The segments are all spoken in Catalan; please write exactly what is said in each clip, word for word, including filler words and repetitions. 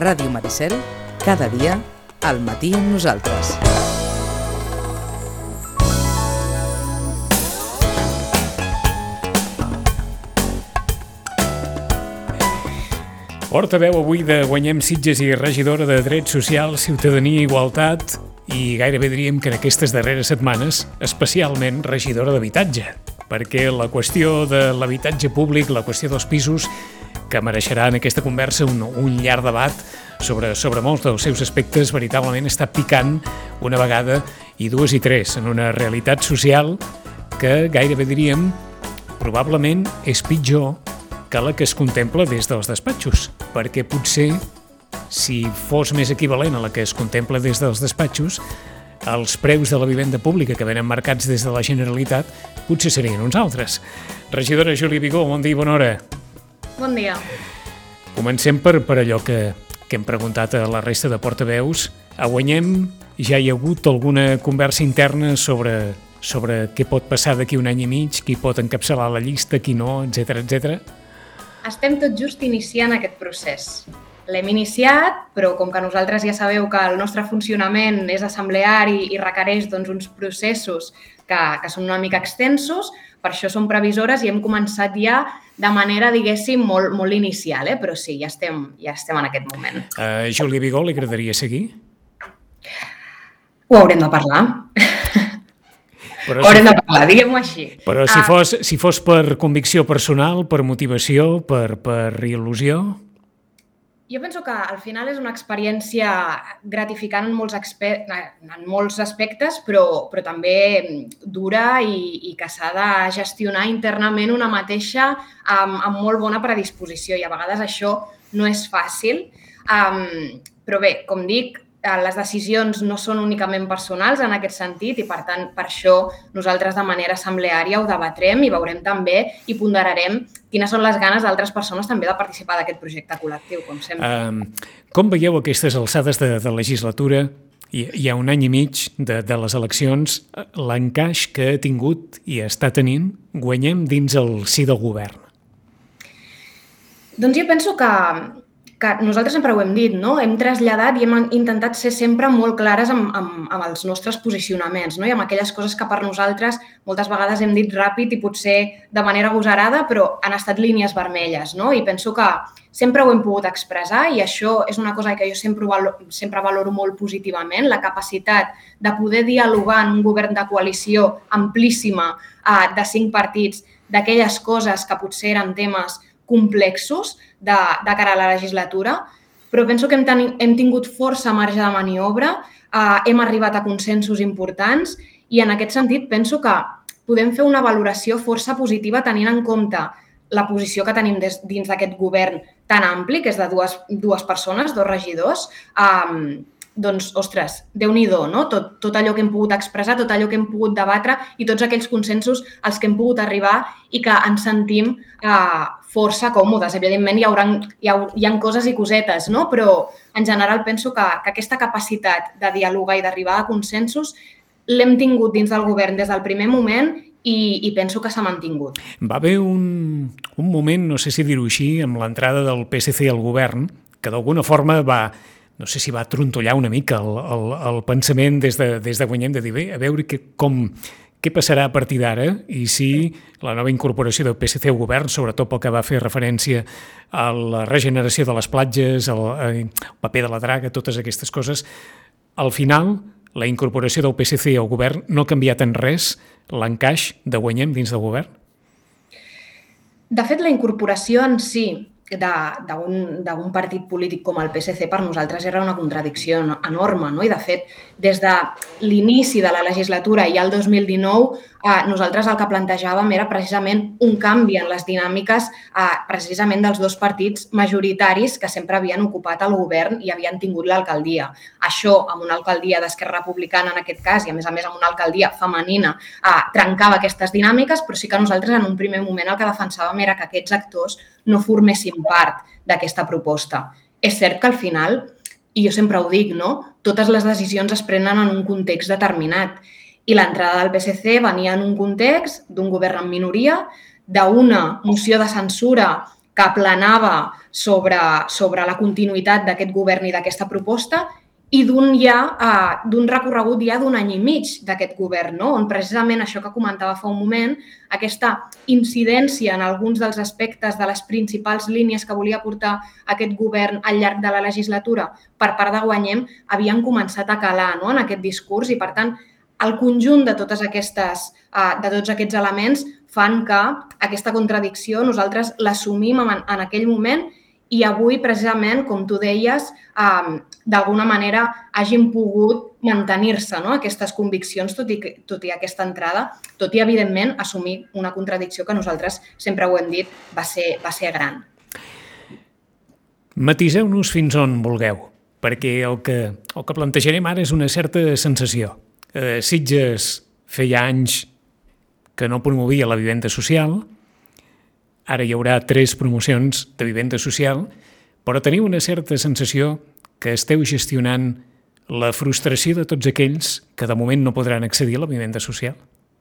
Ràdio Maricel, cada dia, al matí amb nosaltres. Portaveu avui de Guanyem Sitges i regidora de Drets Socials, Ciutadania i Igualtat i gairebé diríem que en aquestes darreres setmanes especialment regidora d'habitatge, perquè la qüestió de l'habitatge públic, la qüestió dels pisos, que mereixerà en aquesta conversa un, un llarg debat sobre, sobre molts dels seus aspectes, veritablement està picant una vegada i dues i tres en una realitat social que gairebé diríem probablement és pitjor que la que es contempla des dels despatxos, perquè potser si fos més equivalent a la que es contempla des dels despatxos, els preus de la vivenda pública que venen marcats des de la Generalitat potser serien uns altres. Regidora Júlia Vigó, bon dia i bona hora. Bon dia. Comencem per, per allò que, que hem preguntat a la resta de portaveus. A Guanyem ja hi ha hagut alguna conversa interna sobre, sobre què pot passar d'aquí un any i mig, qui pot encapçalar la llista, qui no, etcètera, etcètera. Estem tot just iniciant aquest procés. L'hem iniciat, però com que nosaltres ja sabeu que el nostre funcionament és assembleari i requereix doncs, uns processos que, que són una mica extensos, per això som previsores i hem començat ja de manera, diguéssim, molt, molt inicial, eh? Però sí, ja estem, ja estem en aquest moment. Uh, Júlia Vigó, li agradaria seguir? Ho haurem de parlar. Però haurem si, de parlar, diguem-ho així. Però si, ah. fos, si fos per convicció personal, per motivació, per, per il·lusió... Jo penso que al final és una experiència gratificant en molts, exper- en molts aspectes, però, però també dura i, i que s'ha de gestionar internament una mateixa amb, amb molt bona predisposició i a vegades això no és fàcil. Um, però bé, com dic, les decisions no són únicament personals en aquest sentit i, per tant, per això nosaltres de manera assembleària ho debatrem i veurem també i ponderarem quines són les ganes d'altres persones també de participar d'aquest projecte col·lectiu, com sempre. Um, com veieu aquestes alçades de, de legislatura, hi, hi ha un any i mig de, de les eleccions, l'encaix que ha tingut i està tenint Guanyem dins el si del govern? Doncs jo penso que que nosaltres sempre ho hem dit, no? Hem traslladat i hem intentat ser sempre molt clares amb, amb, amb els nostres posicionaments, no? I amb aquelles coses que per nosaltres moltes vegades hem dit ràpid i potser de manera agosarada, però han estat línies vermelles, no? I penso que sempre ho hem pogut expressar i això és una cosa que jo sempre, valoro, sempre valoro molt positivament, la capacitat de poder dialogar en un govern de coalició amplíssima eh, de cinc partits d'aquelles coses que potser eren temes complexos de, de cara a la legislatura, però penso que hem, ten, hem tingut força marge de maniobra, eh, hem arribat a consensos importants i en aquest sentit penso que podem fer una valoració força positiva tenint en compte la posició que tenim des, dins d'aquest govern tan ampli, que és de dues, dues persones, dos regidors, eh, doncs, ostres, Déu-n'hi-do, no? Tot, tot allò que hem pogut expressar, tot allò que hem pogut debatre i tots aquells consensos als que hem pogut arribar i que ens sentim eh, força còmodes. Evidentment, hi haurà, hi, ha, hi ha coses i cosetes, no? Però en general penso que, que aquesta capacitat de dialogar i d'arribar a consensos l'hem tingut dins del govern des del primer moment i, i penso que s'ha mantingut. Va haver un, un moment, no sé si dir-ho així, amb l'entrada del P S C al govern, que d'alguna forma va... no sé si va trontollar una mica el, el, el pensament des de, des de Guanyem de dir, bé, a veure que, com, què passarà a partir d'ara i si la nova incorporació del P S C al govern, sobretot pel que va fer referència a la regeneració de les platges, al, al paper de la draga, totes aquestes coses, al final la incorporació del P S C al govern no ha canviat en res l'encaix de Guanyem dins del govern? De fet, la incorporació en si d'un partit polític com el P S C per nosaltres era una contradicció enorme, no? I de fet, des de l'inici de la legislatura i al dos mil dinou, eh, nosaltres el que plantejàvem era precisament un canvi en les dinàmiques eh, precisament dels dos partits majoritaris que sempre havien ocupat el govern i havien tingut l'alcaldia. Això, amb una alcaldia d'Esquerra Republicana en aquest cas i a més a més amb una alcaldia femenina, eh, trencava aquestes dinàmiques, però sí que nosaltres en un primer moment el que defensàvem era que aquests actors no formessin part d'aquesta proposta. És cert que al final, i jo sempre ho dic, no? Totes les decisions es prenen en un context determinat i l'entrada del P S C venia en un context d'un govern en minoria, d'una moció de censura que aplanava sobre, sobre la continuïtat d'aquest govern i d'aquesta proposta i d'un ja, uh, d'un recorregut ja d'un any i mig d'aquest govern, no? On precisament això que comentava fa un moment, aquesta incidència en alguns dels aspectes de les principals línies que volia portar aquest govern al llarg de la legislatura per part de Guanyem havien començat a calar, no? En aquest discurs i, per tant, el conjunt de, totes aquestes, uh, de tots aquests elements fan que aquesta contradicció nosaltres l'assumim en, en aquell moment i avui, precisament, com tu deies, eh, d'alguna manera hagin pogut mantenir-se, no? Aquestes conviccions, tot i, tot i aquesta entrada, tot i, evidentment, assumir una contradicció que nosaltres sempre ho hem dit, va ser, va ser gran. Matiseu-nos fins on vulgueu, perquè el que, el que plantejarem ara és una certa sensació. Eh, Sitges feia anys que no promovia la vivenda social. Ara hi haurà tres promocions de vivenda social, però teniu una certa sensació que esteu gestionant la frustració de tots aquells que de moment no podran accedir a la vivenda social?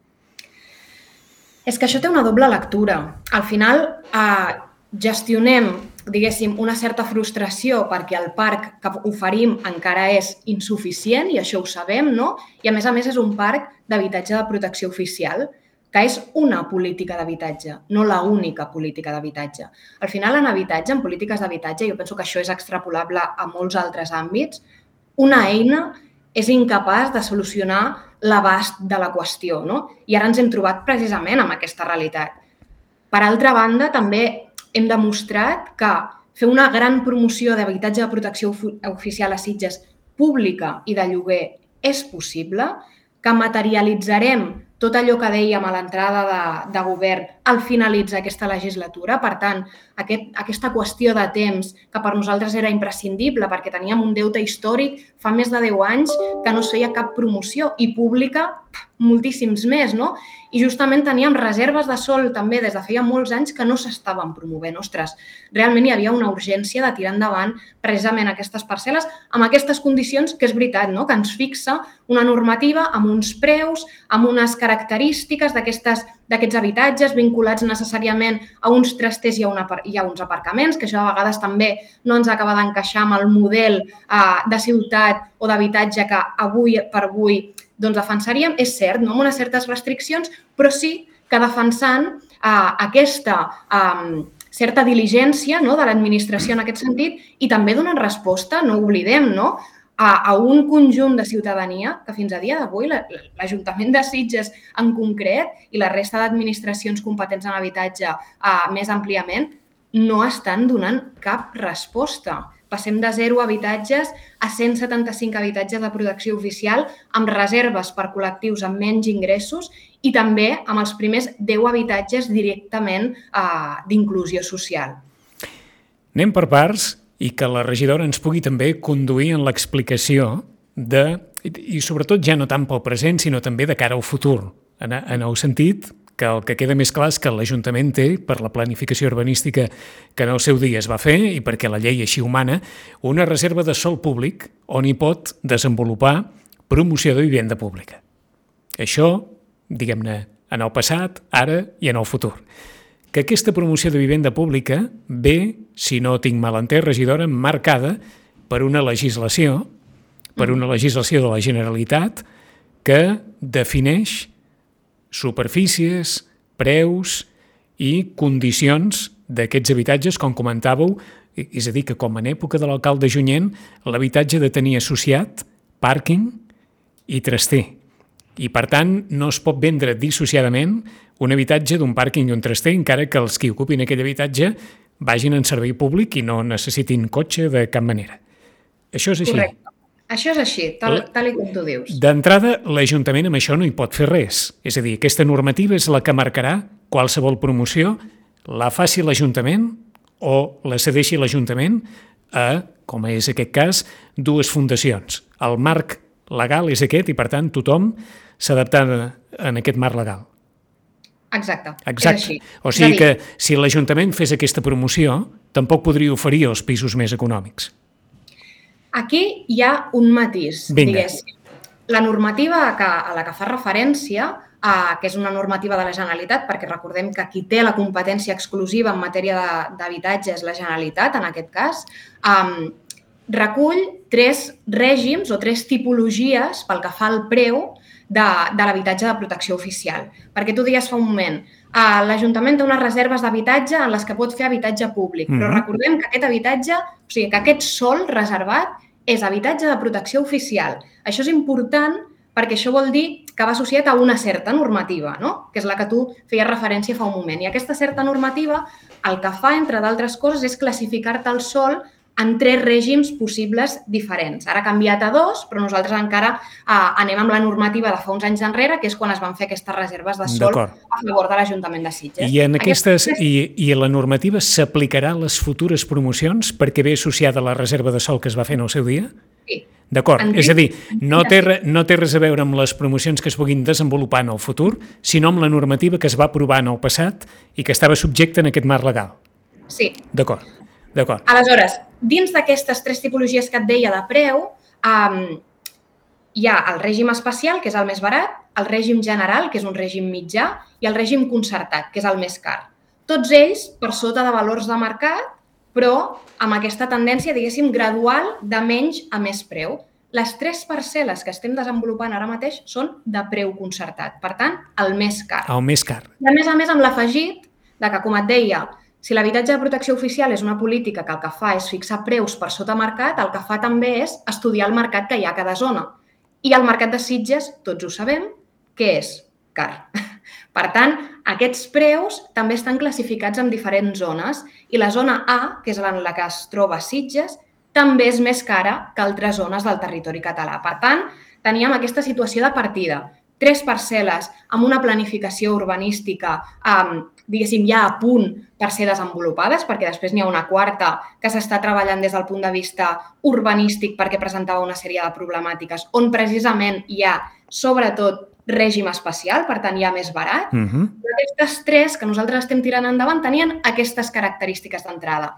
És que això té una doble lectura. Al final, eh, gestionem, diguéssim, una certa frustració perquè el parc que oferim encara és insuficient i això ho sabem, no? I a més a més és un parc d'habitatge de protecció oficial, que és una política d'habitatge, no l'única política d'habitatge. Al final, en habitatge, en polítiques d'habitatge, jo penso que això és extrapolable a molts altres àmbits, una eina és incapaç de solucionar l'abast de la qüestió, no? I ara ens hem trobat precisament amb aquesta realitat. Per altra banda, també hem demostrat que fer una gran promoció d'habitatge de protecció oficial a Sitges pública i de lloguer és possible, que materialitzarem tot allò que dèiem a l'entrada de, de govern al finalitzar aquesta legislatura. Per tant, aquest, aquesta qüestió de temps que per nosaltres era imprescindible perquè teníem un deute històric fa més de deu anys que no es feia cap promoció i pública moltíssims més, no? I justament teníem reserves de sòl també des de feia molts anys que no s'estaven promovent. Ostres, realment hi havia una urgència de tirar endavant precisament aquestes parcel·les amb aquestes condicions que és veritat, no? Que ens fixa una normativa amb uns preus, amb unes característiques d'aquests habitatges vinculats necessàriament a uns trasters i a, una, i a uns aparcaments, que això a vegades també no ens acaba d'encaixar amb el model eh, de ciutat o d'habitatge que avui per avui doncs defensaríem. És cert, no? Amb unes certes restriccions, però sí que defensant eh, aquesta eh, certa diligència, no? De l'administració en aquest sentit i també donant resposta, no ho oblidem, no? A, a un conjunt de ciutadania que fins a dia d'avui l'Ajuntament de Sitges en concret i la resta d'administracions competents en habitatge eh, més àmpliament no estan donant cap resposta. Passem de zero habitatges a cent setanta-cinc habitatges de protecció oficial amb reserves per col·lectius amb menys ingressos i també amb els primers deu habitatges directament eh, d'inclusió social. Anem per parts i que la regidora ens pugui també conduir en l'explicació de, i sobretot ja no tant pel present, sinó també de cara al futur, en, en el sentit que el que queda més clar és que l'Ajuntament té, per la planificació urbanística que en el seu dia es va fer i perquè la llei així ho mana, una reserva de sòl públic on hi pot desenvolupar promoció de vivenda pública. Això, diguem-ne, en el passat, ara i en el futur. Que aquesta promoció de vivenda pública ve, si no tinc mal entès, regidora, marcada per una legislació, per una legislació de la Generalitat que defineix superfícies, preus i condicions d'aquests habitatges, com comentàveu, és a dir, que com en època de l'alcalde Junyent, l'habitatge de tenir associat pàrquing i traster. I, per tant, no es pot vendre dissociadament un habitatge d'un pàrquing i un traster, encara que els que ocupin aquell habitatge vagin en servei públic i no necessitin cotxe de cap manera. Això és així. Correcte. Això és així, tal, tal i com tu dius. D'entrada, l'Ajuntament amb això no hi pot fer res. És a dir, aquesta normativa és la que marcarà qualsevol promoció, la faci l'Ajuntament o la cedeixi l'Ajuntament a, com és aquest cas, dues fundacions. El marc legal és aquest i, per tant, tothom s'adapta en aquest marc legal. Exacte, Exacte. És així. O sigui que si l'Ajuntament fes aquesta promoció, tampoc podria oferir els pisos més econòmics. Aquí hi ha un matís, Vinga. diguéssim. La normativa a, que, a la que fa referència Uh, que és una normativa de la Generalitat, perquè recordem que qui té la competència exclusiva en matèria d'habitatge és la Generalitat, en aquest cas, um, recull tres règims o tres tipologies pel que fa al preu de, de l'habitatge de protecció oficial. Perquè tu deies fa un moment, uh, l'Ajuntament té unes reserves d'habitatge en les que pot fer habitatge públic, mm-hmm. però recordem que aquest habitatge, o sigui, que aquest sòl reservat és habitatge de protecció oficial. Això és important perquè això vol dir que va associat a una certa normativa, no? Que és la que tu feies referència fa un moment. I aquesta certa normativa el que fa, entre d'altres coses, és classificar-te el sòl en tres règims possibles diferents. Ara ha canviat a dos, però nosaltres encara eh, anem amb la normativa de fa uns anys enrere, que és quan es van fer aquestes reserves de sòl a favor de l'Ajuntament de Sitges. I, en aquestes, aquestes... I, I la normativa s'aplicarà a les futures promocions perquè ve associada a la reserva de sòl que es va fer en el seu dia? Sí. D'acord, és a dir, no té, no té res a veure amb les promocions que es puguin desenvolupar en el futur, sinó amb la normativa que es va aprovar en el passat i que estava subjecta en aquest marc legal. Sí. D'acord, d'acord. Aleshores, dins d'aquestes tres tipologies que et deia de preu, um, hi ha el règim especial, que és el més barat, el règim general, que és un règim mitjà, i el règim concertat, que és el més car. Tots ells per sota de valors de mercat, però amb aquesta tendència, diguéssim, gradual de menys a més preu. Les tres parcel·les que estem desenvolupant ara mateix són de preu concertat. Per tant, el més car. El més car. I a més a més amb l'afegit de que, com et deia, si l'habitatge de protecció oficial és una política que el que fa és fixar preus per sota mercat, el que fa també és estudiar el mercat que hi ha a cada zona. I el mercat de Sitges, tots ho sabem, que és car. Per tant, aquests preus també estan classificats en diferents zones i la zona A, que és en la que es troba Sitges, també és més cara que altres zones del territori català. Per tant, teníem aquesta situació de partida. Tres parcel·les amb una planificació urbanística, eh, diguéssim, ja a punt per ser desenvolupades, perquè després n'hi ha una quarta que s'està treballant des del punt de vista urbanístic perquè presentava una sèrie de problemàtiques, on precisament hi ha, sobretot, règim especial, per tant, ja més barat. Uh-huh. Aquestes tres que nosaltres estem tirant endavant tenien aquestes característiques d'entrada.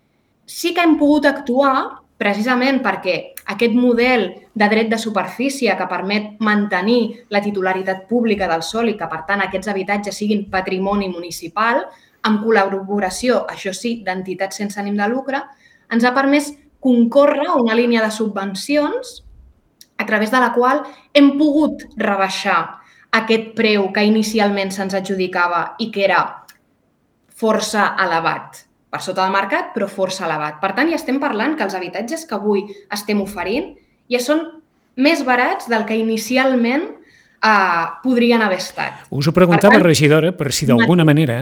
Sí que hem pogut actuar precisament perquè aquest model de dret de superfície que permet mantenir la titularitat pública del sòl i que, per tant, aquests habitatges siguin patrimoni municipal, amb col·laboració, això sí, d'entitats sense ànim de lucre, ens ha permès concórrer una línia de subvencions a través de la qual hem pogut rebaixar aquest preu que inicialment se'ns adjudicava i que era força elevat, per sota del mercat, però força elevat. Per tant, ja estem parlant que els habitatges que avui estem oferint ja són més barats del que inicialment eh, podrien haver estat. Us ho preguntava, per tant, regidora, per si d'alguna manera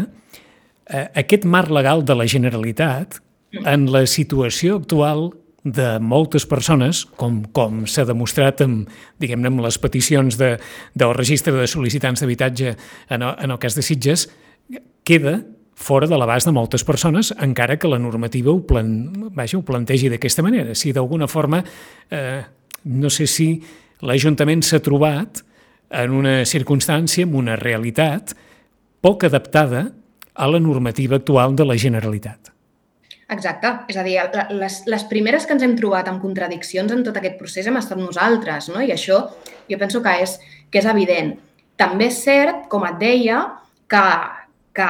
eh, aquest marc legal de la Generalitat, en la situació actual de moltes persones, com, com s'ha demostrat amb, diguem-ne, amb les peticions de, del registre de sol·licitants d'habitatge en, en el cas de Sitges, queda fora de l'abast de moltes persones, encara que la normativa ho, plan, vaja, ho plantegi d'aquesta manera. Si d'alguna forma, eh, no sé si l'Ajuntament s'ha trobat en una circumstància, en una realitat poc adaptada a la normativa actual de la Generalitat. Exacte. És a dir, les, les primeres que ens hem trobat amb contradiccions en tot aquest procés hem estat nosaltres, no? I això jo penso que és, que és evident. També és cert, com et deia, que, que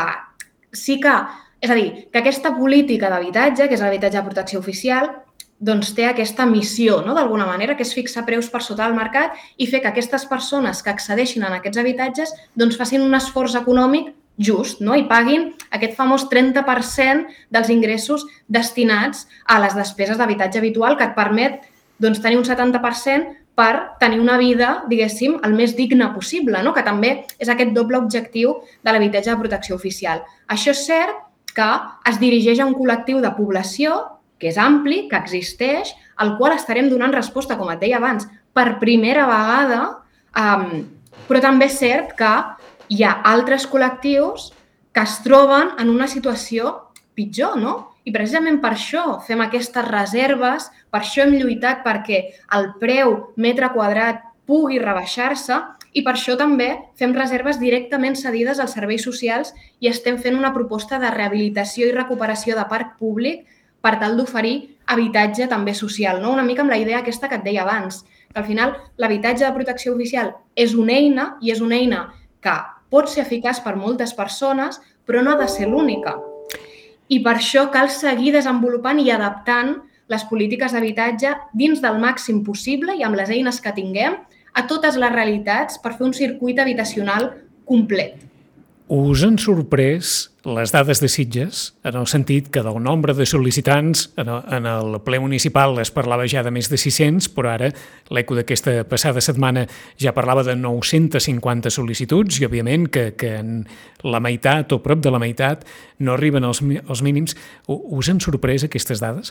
sí que... És a dir, que aquesta política d'habitatge, que és l'habitatge de protecció oficial, doncs té aquesta missió, no? D'alguna manera, que és fixar preus per sota del mercat i fer que aquestes persones que accedeixin a aquests habitatges doncs facin un esforç econòmic just, no? I paguin aquest famós trenta per cent dels ingressos destinats a les despeses d'habitatge habitual que et permet doncs, tenir un setanta per cent per tenir una vida, diguéssim, el més digna possible, no? Que també és aquest doble objectiu de l'habitatge de protecció oficial. Això és cert que es dirigeix a un col·lectiu de població que és ampli, que existeix, al qual estarem donant resposta, com et deia abans, per primera vegada, um, però també és cert que hi ha altres col·lectius que es troben en una situació pitjor, no? I precisament per això fem aquestes reserves, per això hem lluitat perquè el preu metre quadrat pugui rebaixar-se i per això també fem reserves directament cedides als serveis socials i estem fent una proposta de rehabilitació i recuperació de parc públic per tal d'oferir habitatge també social, no? Una mica amb la idea aquesta que et deia abans, que al final l'habitatge de protecció oficial és una eina i és una eina que pot ser eficaç per moltes persones, però no ha de ser l'única. I per això cal seguir desenvolupant i adaptant les polítiques d'habitatge dins del màxim possible i amb les eines que tinguem a totes les realitats per fer un circuit habitacional complet. Us han sorprès les dades de Sitges, en el sentit que del nombre de sol·licitants en el ple municipal es parlava ja de més de sis-cents, però ara l'eco d'aquesta passada setmana ja parlava de nou-cents cinquanta sol·licituds i, òbviament, que, que en la meitat o prop de la meitat no arriben als, als mínims. Us han sorprès aquestes dades?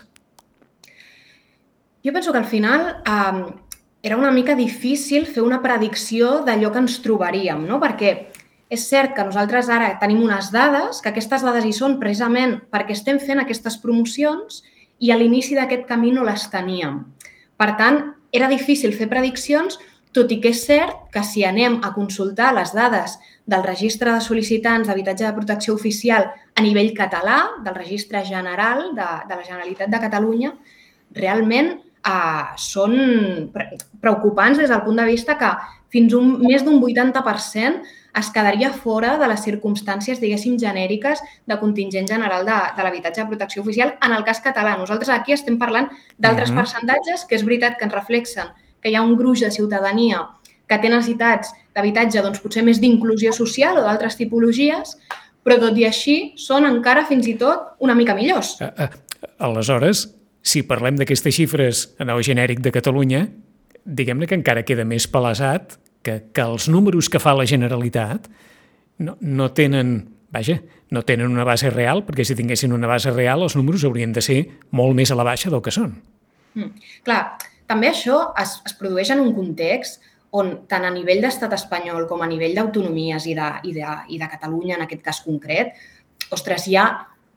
Jo penso que al final eh, era una mica difícil fer una predicció d'allò que ens trobaríem, no? Perquè és cert que nosaltres ara tenim unes dades, que aquestes dades hi són precisament perquè estem fent aquestes promocions i a l'inici d'aquest camí no les teníem. Per tant, era difícil fer prediccions, tot i que és cert que si anem a consultar les dades del registre de sol·licitants d'habitatge de protecció oficial a nivell català, del registre general de, de la Generalitat de Catalunya, realment Uh, són preocupants des del punt de vista que fins un, més d'un vuitanta per cent es quedaria fora de les circumstàncies, diguéssim, genèriques de contingent general de, de l'habitatge de protecció oficial en el cas català. Nosaltres aquí estem parlant d'altres uh-huh. percentatges que és veritat que ens reflexen que hi ha un gruix de ciutadania que té necessitats d'habitatge doncs, potser més d'inclusió social o d'altres tipologies, però tot i així són encara fins i tot una mica millors. Uh, uh, aleshores, si parlem d'aquestes xifres en el genèric de Catalunya, diguem-ne que encara queda més palesat que, que els números que fa la Generalitat no, no tenen, vaja, no tenen una base real, perquè si tinguessin una base real els números haurien de ser molt més a la baixa del que són. Mm, clar, també això es, es produeix en un context on tant a nivell d'estat espanyol com a nivell d'autonomies i de, i, de, i de Catalunya, en aquest cas concret, ostres, hi ha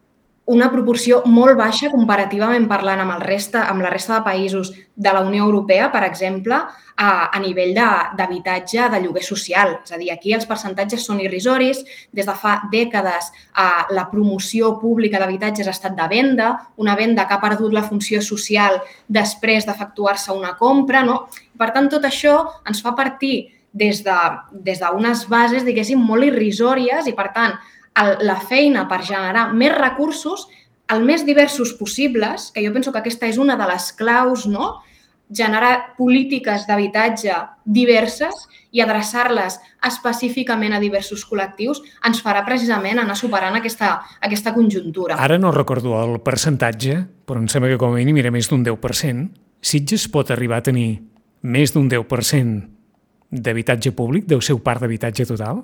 una proporció molt baixa comparativament parlant amb, el resta, amb la resta de països de la Unió Europea, per exemple, a, a nivell d'habitatge de, de lloguer social. És a dir, aquí els percentatges són irrisoris. Des de fa dècades a, la promoció pública d'habitatges ha estat de venda, una venda que ha perdut la funció social després d'efectuar-se una compra. No? Per tant, tot això ens fa partir des de, des d'unes bases, diguéssim, molt irrisòries i, per tant, la feina per generar més recursos, el més diversos possibles, que jo penso que aquesta és una de les claus, no? Generar polítiques d'habitatge diverses i adreçar-les específicament a diversos col·lectius ens farà precisament anar superant aquesta, aquesta conjuntura. Ara no recordo el percentatge, però em sembla que com a mínim era més d'un deu per cent. Sitges pot arribar a tenir més d'un deu per cent d'habitatge públic, del seu parc d'habitatge total?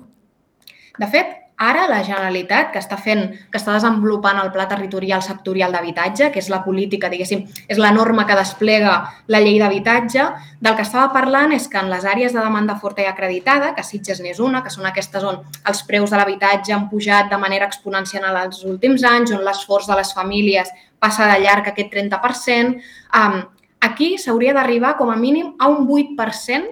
De fet, ara la Generalitat, que està fent, que està desenvolupant el Pla Territorial Sectorial d'Habitatge, que és la política, diguéssim, és la norma que desplega la llei d'habitatge, del que estava parlant és que en les àrees de demanda forta i acreditada, que Sitges n'és una, que són aquestes on els preus de l'habitatge han pujat de manera exponencial en els últims anys, on l'esforç de les famílies passa de llarg aquest trenta per cent, um, aquí s'hauria d'arribar com a mínim a un vuit per cent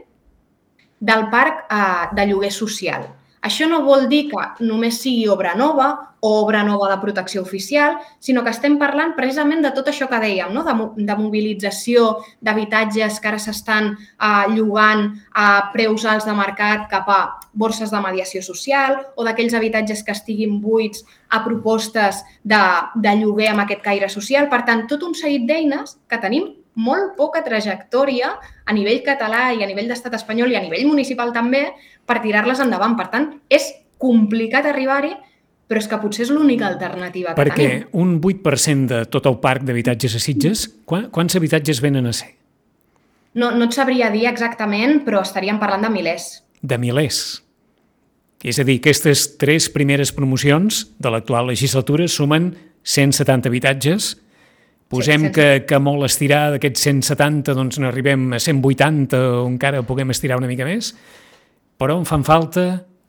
del parc uh, de lloguer social. Això no vol dir que només sigui obra nova o obra nova de protecció oficial, sinó que estem parlant precisament de tot això que dèiem, no? de, de mobilització d'habitatges que ara s'estan uh, llogant a preus alts de mercat cap a borses de mediació social o d'aquells habitatges que estiguin buits a propostes de, de lloguer amb aquest caire social. Per tant, tot un seguit d'eines que tenim molt poca trajectòria a nivell català i a nivell d'estat espanyol i a nivell municipal també per tirar-les endavant. Per tant, és complicat arribar-hi, però és que potser és l'única alternativa que Perquè tenim. Perquè un vuit per cent de tot el parc d'habitatges a Sitges, quants habitatges venen a ser? No, no et sabria dir exactament, però estaríem parlant de milers. De milers. És a dir, aquestes tres primeres promocions de l'actual legislatura sumen cent setanta habitatges. Posem sí, que, que molt estirar d'aquests cent setanta doncs n'arribem a cent vuitanta o encara puguem estirar una mica més, però en fan falta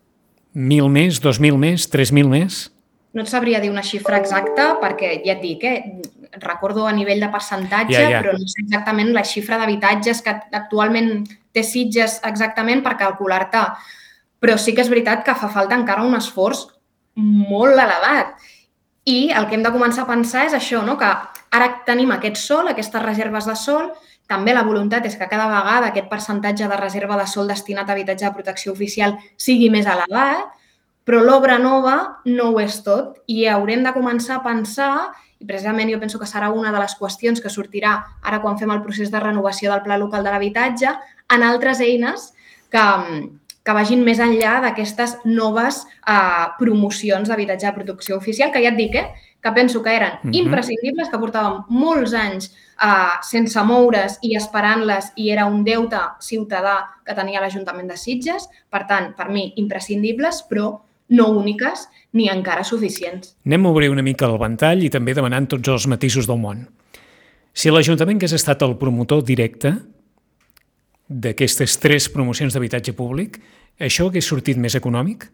mil més, dos mil més, tres mil més? No et sabria dir una xifra exacta perquè ja et dic, eh, recordo a nivell de percentatge, ja, ja. però no sé exactament la xifra d'habitatges que actualment té Sitges exactament per calcular-te. Però sí que és veritat que fa falta encara un esforç molt elevat. I el que hem de començar a pensar és això, no? Que ara tenim aquest sol, aquestes reserves de sol, també la voluntat és que cada vegada aquest percentatge de reserva de sòl destinat a habitatge de protecció oficial sigui més elevat, però l'obra nova no ho és tot i haurem de començar a pensar, i precisament jo penso que serà una de les qüestions que sortirà ara quan fem el procés de renovació del Pla Local de l'Habitatge, en altres eines que, que vagin més enllà d'aquestes noves eh, promocions d'habitatge de protecció oficial, que ja et dic, eh, que penso que eren uh-huh. imprescindibles, que portàvem molts anys eh, sense moure's i esperant-les i era un deute ciutadà que tenia l'Ajuntament de Sitges. Per tant, per mi, imprescindibles, però no úniques ni encara suficients. Anem a obrir una mica el ventall i també demanant tots els matisos del món. Si l'Ajuntament hagués estat el promotor directe d'aquestes tres promocions d'habitatge públic, això hagués sortit més econòmic?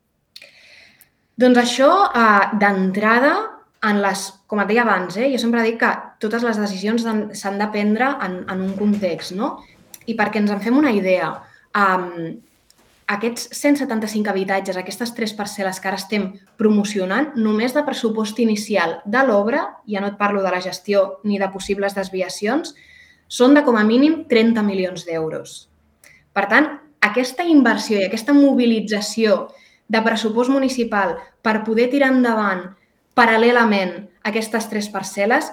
Doncs això, eh, d'entrada, en les, com et deia abans, eh, jo sempre dic que totes les decisions s'han de prendre en, en un context, no? I perquè ens en fem una idea, eh, aquests cent setanta-cinc habitatges, aquestes tres parcel·les que ara estem promocionant, només de pressupost inicial de l'obra, ja no et parlo de la gestió ni de possibles desviacions, són de com a mínim trenta milions d'euros. Per tant, aquesta inversió i aquesta mobilització de pressupost municipal per poder tirar endavant paral·lelament aquestes tres parcel·les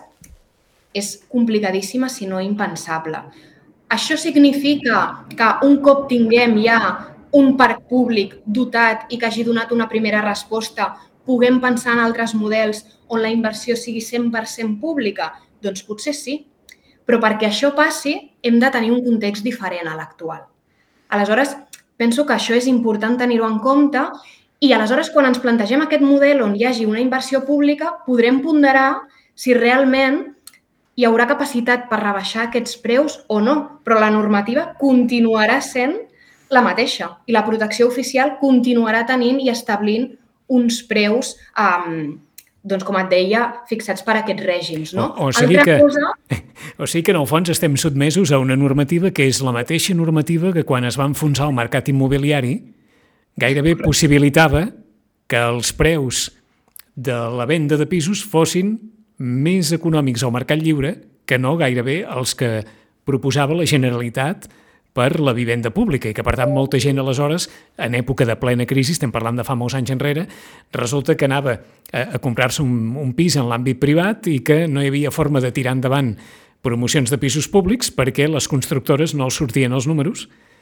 és complicadíssima, si no impensable. Això significa que un cop tinguem ja un parc públic dotat i que hagi donat una primera resposta, puguem pensar en altres models on la inversió sigui cent per cent pública? Doncs potser sí. Però perquè això passi, hem de tenir un context diferent a l'actual. Aleshores, penso que això és important tenir-ho en compte i aleshores, quan ens plantegem aquest model on hi hagi una inversió pública, podrem ponderar si realment hi haurà capacitat per rebaixar aquests preus o no. Però la normativa continuarà sent la mateixa i la protecció oficial continuarà tenint i establint uns preus, um, doncs com et deia, fixats per aquests règims. No? O, o, sigui que, cosa... o sigui que en el fons estem sotmesos a una normativa que és la mateixa normativa que quan es va enfonsar el mercat immobiliari gairebé possibilitava que els preus de la venda de pisos fossin més econòmics al mercat lliure que no gairebé els que proposava la Generalitat per la vivenda pública i que, per tant, molta gent aleshores, en època de plena crisi, estem parlant de fa molts anys enrere, resulta que anava a, a comprar-se un, un pis en l'àmbit privat i que no hi havia forma de tirar endavant promocions de pisos públics perquè les constructores no els sortien els números,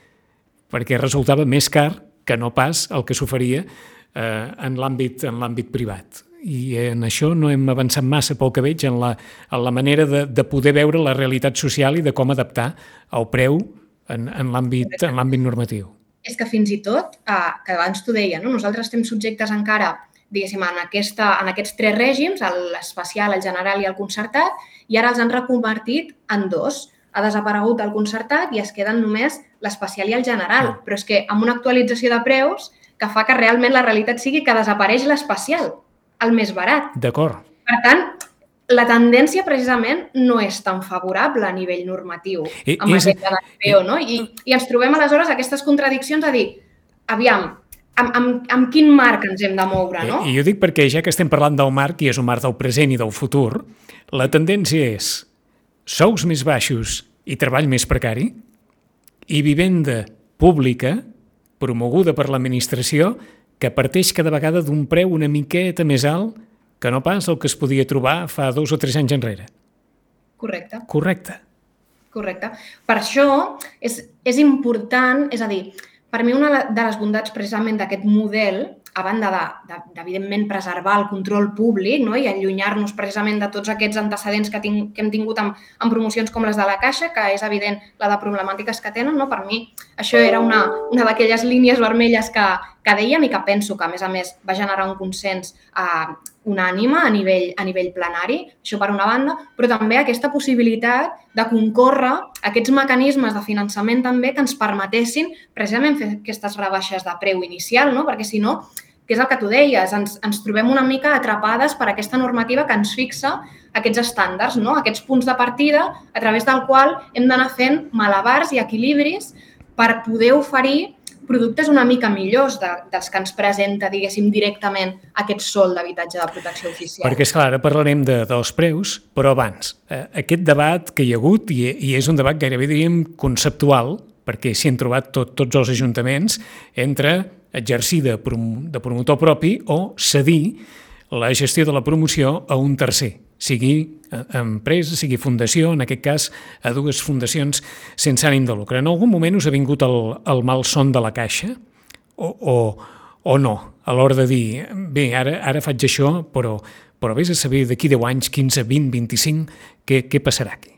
perquè resultava més car que no pas el que s'oferia eh, en l'àmbit en l'àmbit privat. I en això no hem avançat massa pel que veig en la, en la manera de, de poder veure la realitat social i de com adaptar el preu en, en l'àmbit en l'àmbit normatiu. És que fins i tot, eh, que abans t'ho deia, no? Nosaltres estem subjectes encara, diguéssim, en, aquesta, en aquests tres règims, l'especial, el general i el concertat, i ara els han reconvertit en dos. Ha desaparegut el concertat i es queden només l'especial i el general. Però és que amb una actualització de preus que fa que realment la realitat sigui que desapareix l'especial, el més barat. D'acord. Per tant, la tendència precisament no és tan favorable a nivell normatiu I, amb és... aquest de l'H P O, no? I, I ens trobem aleshores aquestes contradiccions a dir, aviam, amb, amb, amb quin marc ens hem de moure, no? I, I jo dic perquè ja que estem parlant del marc, i és un marc del present i del futur, la tendència és sous més baixos i treball més precari i vivenda pública promoguda per l'administració que parteix cada vegada d'un preu una miqueta més alt que no pas el que es podia trobar fa dos o tres anys enrere. Correcte. Correcte. Correcte. Per això és, és important, és a dir, per mi una de les bondats precisament d'aquest model, a banda de, de, d'evidentment preservar el control públic, no? I allunyar-nos precisament de tots aquests antecedents que, ting, que hem tingut amb, amb promocions com les de la Caixa, que és evident la de problemàtiques que tenen, no? Per mi això era una, una d'aquelles línies vermelles que, que dèiem i que penso que, a més a més, va generar un consens eh, unànime a nivell, a nivell plenari, això per una banda, però també aquesta possibilitat de concórrer aquests mecanismes de finançament també que ens permetessin precisament fer aquestes rebaixes de preu inicial, no? Perquè si no, que és el que tu deies, ens, ens trobem una mica atrapades per aquesta normativa que ens fixa aquests estàndards, no? Aquests punts de partida a través del qual hem d'anar fent malabars i equilibris per poder oferir productes una mica millors de, dels que ens presenta, diguéssim, directament aquest sòl d'habitatge de protecció oficial. Perquè, esclar, ara parlarem de, dels preus, però abans, eh, aquest debat que hi ha hagut, i, i és un debat gairebé, diríem, conceptual, perquè s'hi han trobat tot, tots els ajuntaments, entre exercir de, prom de promotor propi o cedir la gestió de la promoció a un tercer, sigui empresa, sigui fundació, en aquest cas a dues fundacions sense ànim de lucre. En algun moment us ha vingut el, el mal son de la caixa? O, o, o no? A l'hora de dir, bé, ara, ara faig això, però, però vés a saber d'aquí deu anys, quinze, vint, vint-i-cinc, què, què passarà aquí?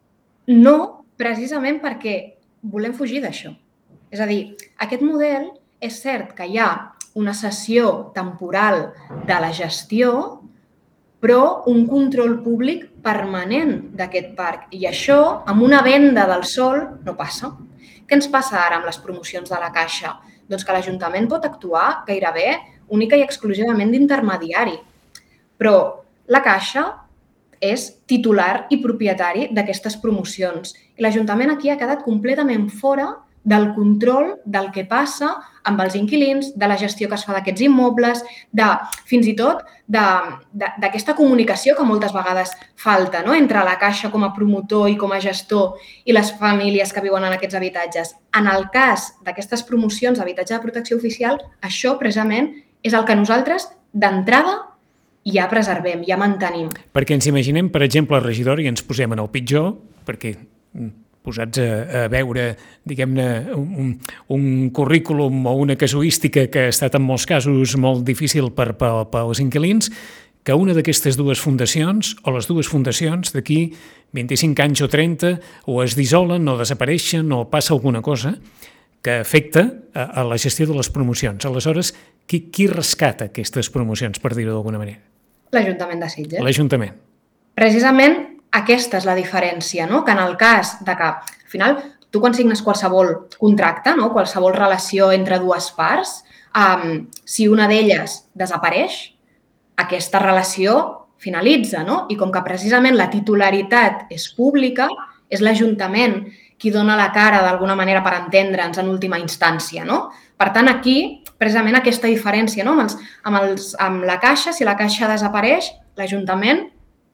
No, precisament perquè volem fugir d'això. És a dir, aquest model és cert que hi ha una cessió temporal de la gestió, però un control públic permanent d'aquest parc. I això, amb una venda del sòl, no passa. Què ens passa ara amb les promocions de la Caixa? Doncs que l'Ajuntament pot actuar gairebé única i exclusivament d'intermediari. Però la Caixa és titular i propietari d'aquestes promocions. I l'Ajuntament aquí ha quedat completament fora del control del que passa amb els inquilins, de la gestió que es fa d'aquests immobles, de, fins i tot d'aquesta comunicació que moltes vegades falta, no? Entre la Caixa com a promotor i com a gestor i les famílies que viuen en aquests habitatges. En el cas d'aquestes promocions d'habitatge de protecció oficial, això precisament és el que nosaltres d'entrada ja preservem, ja mantenim. Perquè ens imaginem, per exemple, el regidor, i ens posem en el pitjor, perquè posats a, a veure, diguem-ne, un, un currículum o una casuística que ha estat en molts casos molt difícil per, per, per als inquilins, que una d'aquestes dues fundacions, o les dues fundacions, d'aquí vint-i-cinc anys o trenta, o es dissolen, o desapareixen, o passa alguna cosa que afecta a, a la gestió de les promocions. Aleshores, qui, qui rescata aquestes promocions, per dir-ho d'alguna manera? L'Ajuntament de Sitges. L'Ajuntament. Precisament aquesta és la diferència, no? Que en el cas de que, al final, tu quan signes qualsevol contracte, no? Qualsevol relació entre dues parts, um, si una d'elles desapareix, aquesta relació finalitza, no? I com que precisament la titularitat és pública, és l'Ajuntament qui dona la cara d'alguna manera per entendre'ns en última instància, no? Per tant, aquí, precisament aquesta diferència, no? Amb, els, amb, els, amb la Caixa, si la Caixa desapareix, l'Ajuntament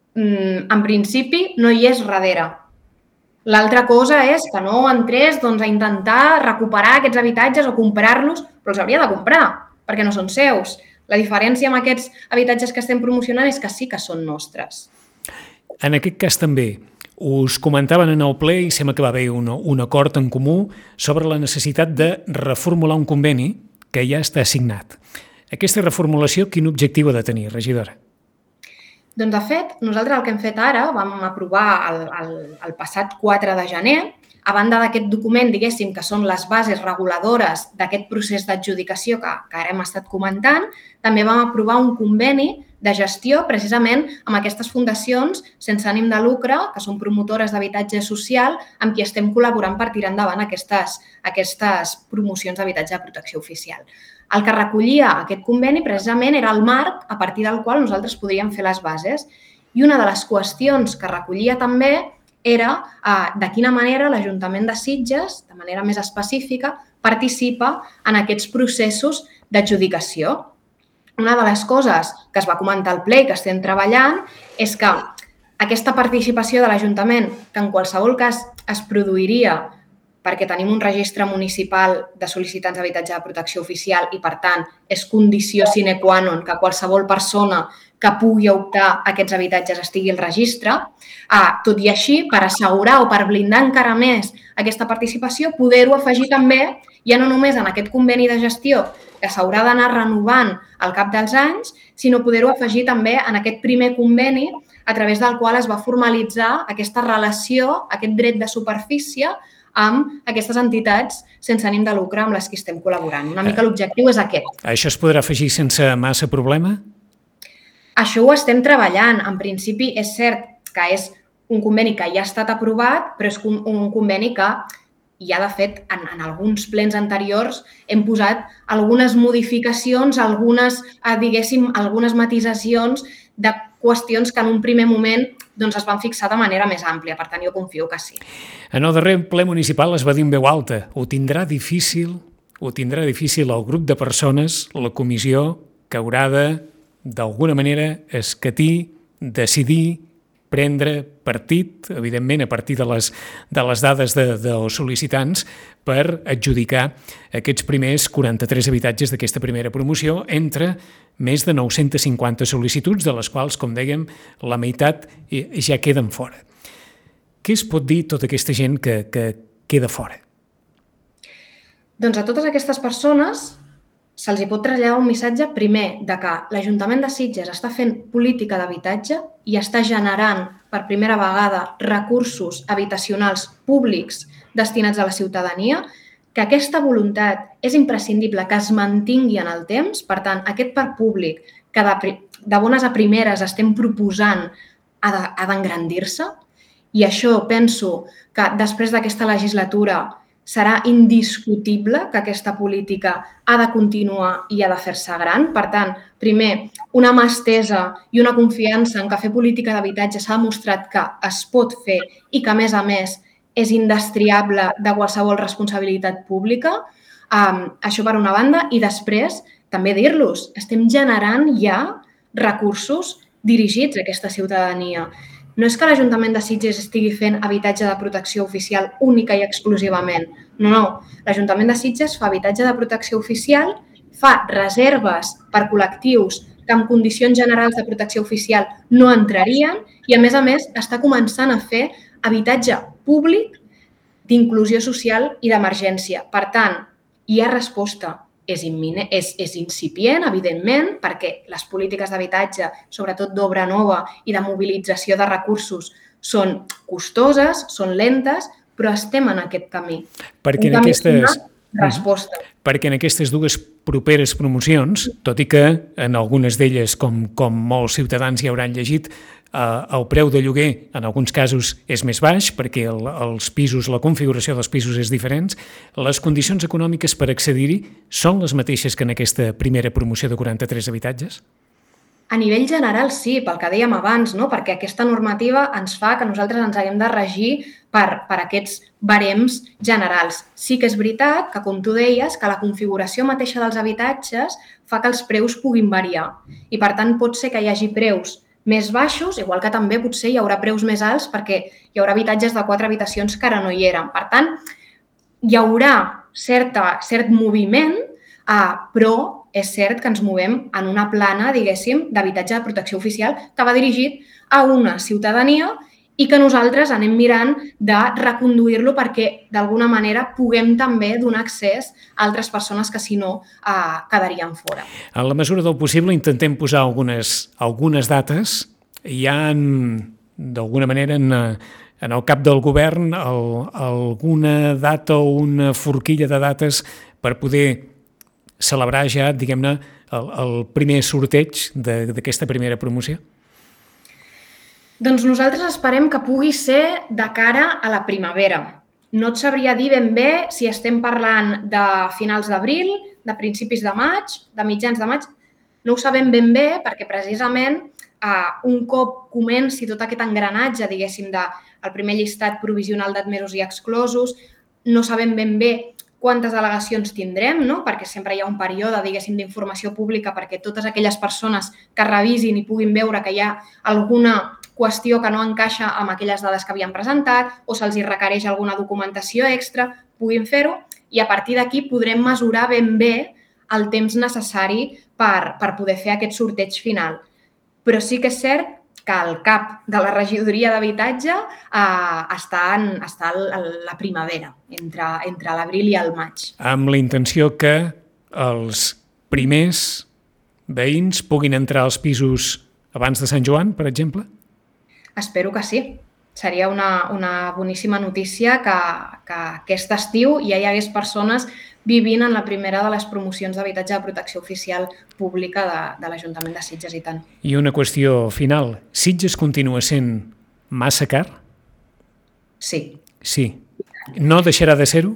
en principi no hi és darrere. L'altra cosa és que no entrés doncs, a intentar recuperar aquests habitatges o comprar-los, però els hauria de comprar, perquè no són seus. La diferència amb aquests habitatges que estem promocionant és que sí que són nostres. En aquest cas també, us comentaven en el ple i sembla que va haver un, un acord en comú sobre la necessitat de reformular un conveni que ja està assignat. Aquesta reformulació, quin objectiu ha de tenir, regidora? Doncs, de fet, nosaltres el que hem fet ara, vam aprovar el, el, el passat quatre de gener, a banda d'aquest document, diguéssim, que són les bases reguladores d'aquest procés d'adjudicació que, que ara hem estat comentant, també vam aprovar un conveni de gestió precisament amb aquestes fundacions sense ànim de lucre, que són promotores d'habitatge social, amb qui estem col·laborant per tirar endavant aquestes, aquestes promocions d'habitatge de protecció oficial. El que recollia aquest conveni precisament era el marc a partir del qual nosaltres podríem fer les bases. I una de les qüestions que recollia també era eh, de quina manera l'Ajuntament de Sitges, de manera més específica, participa en aquests processos d'adjudicació. Una de les coses que es va comentar al ple i que estem treballant és que aquesta participació de l'Ajuntament, que en qualsevol cas es produiria perquè tenim un registre municipal de sol·licitants d'habitatge de protecció oficial i, per tant, és condició sine qua non que qualsevol persona que pugui optar a aquests habitatges estigui al registre. Ah, tot i així, per assegurar o per blindar encara més aquesta participació, poder-ho afegir també, ja no només en aquest conveni de gestió que s'haurà d'anar renovant al cap dels anys, sinó poder-ho afegir també en aquest primer conveni a través del qual es va formalitzar aquesta relació, aquest dret de superfície amb aquestes entitats sense ànim de lucre amb les que estem col·laborant. Una mica l'objectiu és aquest. Això es podrà afegir sense massa problema? Això ho estem treballant. En principi és cert que és un conveni que ja ha estat aprovat, però és un conveni que ja, de fet, en, en alguns plens anteriors hem posat algunes modificacions, algunes, diguéssim, algunes matisacions de qüestions que en un primer moment doncs, es van fixar de manera més àmplia. Per tant, jo confio que sí. En el darrer ple municipal es va dir en veu alta, ho tindrà difícil, ho tindrà difícil el grup de persones, la comissió, que haurà de, d'alguna manera, escatir, decidir, prendre partit, evidentment, a partir de les, de les dades de, dels sol·licitants, per adjudicar aquests primers quaranta-tres habitatges d'aquesta primera promoció entre més de nou-centes cinquanta sol·licituds, de les quals, com dèiem, la meitat ja queden fora. Què es pot dir tota aquesta gent que, que queda fora? Doncs a totes aquestes persones se'ls hi pot traslladar un missatge primer de que l'Ajuntament de Sitges està fent política d'habitatge i està generant per primera vegada recursos habitacionals públics destinats a la ciutadania, que aquesta voluntat és imprescindible que es mantingui en el temps. Per tant, aquest parc públic que de, de bones a primeres estem proposant ha de, ha d'engrandir-se, i això penso que després d'aquesta legislatura serà indiscutible que aquesta política ha de continuar i ha de fer-se gran. Per tant, primer, una mà estesa i una confiança en que fer política d'habitatge s'ha demostrat que es pot fer i que, a més a més, és indestriable de qualsevol responsabilitat pública. Um, això per una banda. I després, també dir-los, estem generant ja recursos dirigits a aquesta ciutadania. No és que l'Ajuntament de Sitges estigui fent habitatge de protecció oficial única i exclusivament. No, no. L'Ajuntament de Sitges fa habitatge de protecció oficial, fa reserves per col·lectius que en condicions generals de protecció oficial no entrarien i, a més a més, està començant a fer habitatge públic d'inclusió social i d'emergència. Per tant, hi ha resposta. És, imminent, és, és incipient, evidentment, perquè les polítiques d'habitatge, sobretot d'obra nova i de mobilització de recursos, són costoses, són lentes, però estem en aquest camí. Perquè en aquestes... resposta. Perquè en aquestes dues properes promocions, tot i que en algunes d'elles, com, com molts ciutadans hi hauran llegit, eh, el preu de lloguer en alguns casos és més baix, perquè el, els pisos, la configuració dels pisos és diferent, les condicions econòmiques per accedir-hi són les mateixes que en aquesta primera promoció de quaranta-tres habitatges? A nivell general, sí, pel que dèiem abans, no? Perquè aquesta normativa ens fa que nosaltres ens haguem de regir per, per aquests barems generals. Sí que és veritat que, com tu deies, que la configuració mateixa dels habitatges fa que els preus puguin variar. I, per tant, pot ser que hi hagi preus més baixos, igual que també potser hi haurà preus més alts perquè hi haurà habitatges de quatre habitacions que ara no hi eren. Per tant, hi haurà certa, cert moviment, eh, però és cert que ens movem en una plana, diguéssim, d'habitatge de protecció oficial que va dirigit a una ciutadania i que nosaltres anem mirant de reconduir-lo perquè, d'alguna manera, puguem també donar accés a altres persones que, si no, eh, quedarien fora. En la mesura del possible intentem posar algunes, algunes dates. Hi ha, d'alguna manera, en, en el cap del govern el, alguna data o una forquilla de dates per poder celebrar ja, diguem-ne, el, el primer sorteig d'aquesta primera promoció? Doncs nosaltres esperem que pugui ser de cara a la primavera. No et sabria dir ben bé si estem parlant de finals d'abril, de principis de maig, de mitjans de maig. No ho sabem ben bé perquè precisament eh, un cop comenci tot aquest engranatge, diguéssim, del primer llistat provisional d'admesos i exclosos, no sabem ben bé quantes al·legacions tindrem, no? Perquè sempre hi ha un període, diguéssim, d'informació pública perquè totes aquelles persones que revisin i puguin veure que hi ha alguna qüestió que no encaixa amb aquelles dades que havien presentat o se'ls hi requereix alguna documentació extra, puguin fer-ho i a partir d'aquí podrem mesurar ben bé el temps necessari per, per poder fer aquest sorteig final. Però sí que és cert que el cap de la regidoria d'habitatge eh, està, en, està a la primavera, entre, entre l'abril i el maig. Amb la intenció que els primers veïns puguin entrar als pisos abans de Sant Joan, per exemple? Espero que sí. Seria una, una boníssima notícia que, que aquest estiu ja hi hagués persones vivint en la primera de les promocions d'habitatge de protecció oficial pública de, de l'Ajuntament de Sitges i tant. I una qüestió final. Sitges continua sent massa car? Sí. Sí. No deixarà de ser-ho?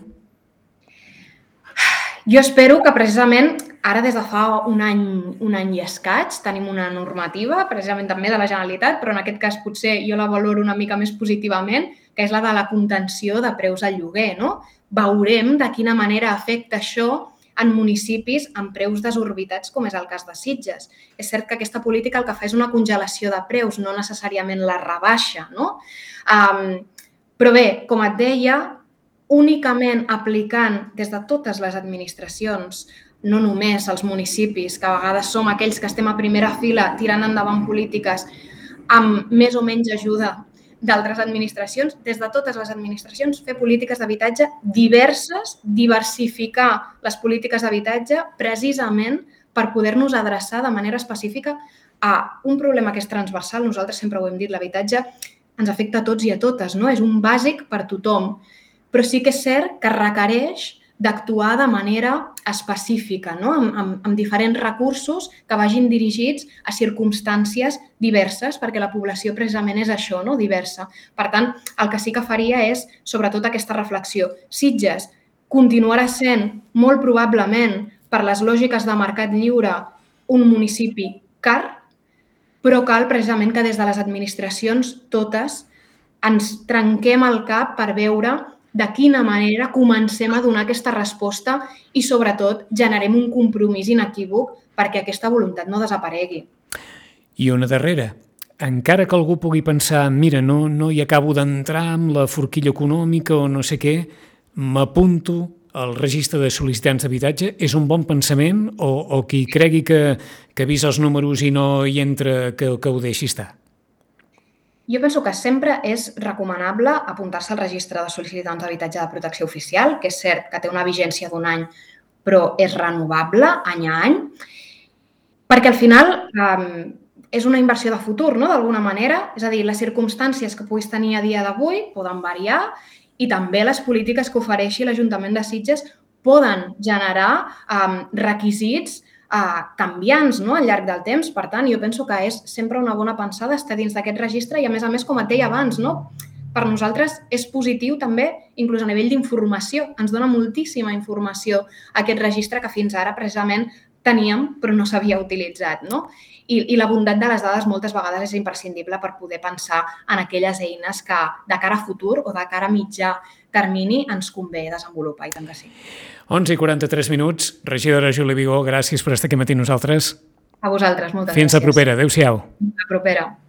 Jo espero que precisament ara des de fa un any, un any i escaig tenim una normativa, precisament també de la Generalitat, però en aquest cas potser jo la valoro una mica més positivament, que és la de la contenció de preus al lloguer, no? Veurem de quina manera afecta això en municipis amb preus desorbitats, com és el cas de Sitges. És cert que aquesta política el que fa és una congelació de preus, no necessàriament la rebaixa, no? Um, però bé, com et deia, únicament aplicant des de totes les administracions, no només els municipis, que a vegades som aquells que estem a primera fila tirant endavant polítiques amb més o menys ajuda d'altres administracions, des de totes les administracions, fer polítiques d'habitatge diverses, diversificar les polítiques d'habitatge precisament per poder-nos adreçar de manera específica a un problema que és transversal. Nosaltres sempre ho hem dit, l'habitatge ens afecta a tots i a totes, no? És un bàsic per tothom, però sí que és cert que requereix d'actuar de manera específica, no? amb, amb, amb diferents recursos que vagin dirigits a circumstàncies diverses, perquè la població precisament és això, no? Diversa. Per tant, el que sí que faria és, sobretot, aquesta reflexió. Sitges continuarà sent, molt probablement, per les lògiques de mercat lliure, un municipi car, però cal precisament que des de les administracions totes ens trenquem el cap per veure de quina manera comencem a donar aquesta resposta i, sobretot, generem un compromís inequívoc perquè aquesta voluntat no desaparegui. I una darrera. Encara que algú pugui pensar, mira, no, no hi acabo d'entrar amb la forquilla econòmica o no sé què, m'apunto al registre de sol·licitants d'habitatge, és un bon pensament o, o qui cregui que, que ha vist els números i no hi entra, que, que ho deixi estar? Jo penso que sempre és recomanable apuntar-se al registre de sol·licitants d'habitatge de protecció oficial, que és cert que té una vigència d'un any, però és renovable any a any, perquè al final eh, és una inversió de futur, no? D'alguna manera. És a dir, les circumstàncies que puguis tenir a dia d'avui poden variar i també les polítiques que ofereixi l'Ajuntament de Sitges poden generar eh, requisits Uh, canviants, no? Al llarg del temps. Per tant, jo penso que és sempre una bona pensada estar dins d'aquest registre i, a més a més, com et deia abans, no? Per nosaltres és positiu també, inclús a nivell d'informació. Ens dona moltíssima informació aquest registre que fins ara precisament teníem però no s'havia utilitzat, no? I, I la bondat de les dades moltes vegades és imprescindible per poder pensar en aquelles eines que de cara a futur o de cara a mitjà termini ens convé desenvolupar, i tant que sí. onze i quaranta-tres minuts. Regidora Júlia Vigó, gràcies per estar aquí matí amb nosaltres. A vosaltres, moltes gràcies. Fins la propera. Adéu-siau. Fins la propera.